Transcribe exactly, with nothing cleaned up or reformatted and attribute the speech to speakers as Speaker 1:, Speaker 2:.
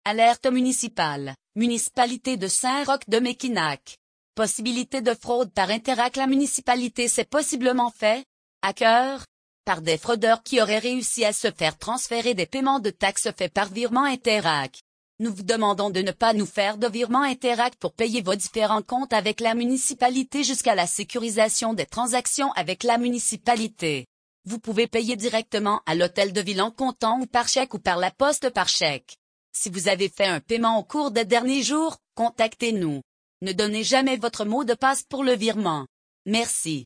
Speaker 1: Alerte municipale. Municipalité de Saint-Roch-de-Mekinac. Possibilité de fraude par Interac. La municipalité s'est possiblement fait hacker par des fraudeurs qui auraient réussi à se faire transférer des paiements de taxes faits par virement Interac. Nous vous demandons de ne pas nous faire de virement Interac pour payer vos différents comptes avec la municipalité jusqu'à la sécurisation des transactions avec la municipalité. Vous pouvez payer directement à l'hôtel de ville en comptant ou par chèque ou par la poste par chèque. Si vous avez fait un paiement au cours des derniers jours, contactez-nous. Ne donnez jamais votre mot de passe pour le virement. Merci.